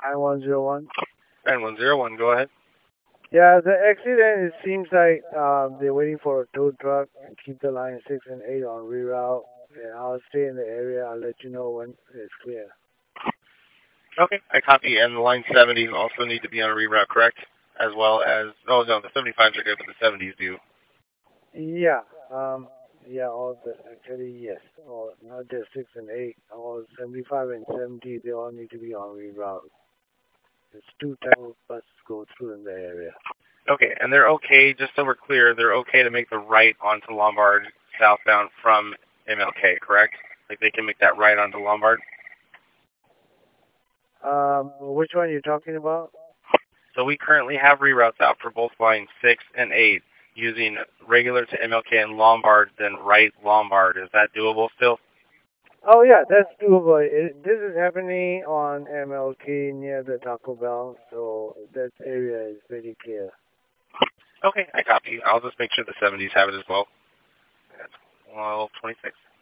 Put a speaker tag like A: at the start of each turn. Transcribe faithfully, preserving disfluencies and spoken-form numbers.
A: nine one zero one.
B: nine one zero one, go ahead.
A: Yeah, the accident, it seems like um, they're waiting for a tow truck and keep the line six and eight on reroute. And I'll stay in the area. I'll let you know when it's clear.
B: Okay, I copy. And the line seventies also need to be on a reroute, correct? As well as, oh no, the seventy-fives are good, but the seventies do.
A: Yeah, um, yeah, all the, actually, yes. All, not just six and eight, all seventy-five and seventy, they all need to be on reroute. There's two type of buses go through in the area.
B: Okay, and they're okay, just so we're clear, they're okay to make the right onto Lombard southbound from M L K, correct? Like they can make that right onto Lombard?
A: Um, which one are you talking about?
B: So we currently have reroutes out for both lines six and eight using regular to M L K and Lombard, then right Lombard. Is that doable still?
A: Oh, yeah, that's doable. It, this is happening on M L K near the Taco Bell, so that area is pretty clear.
B: Okay, I copy. I'll just make sure the seventies have it as well. That's twelve twenty-six.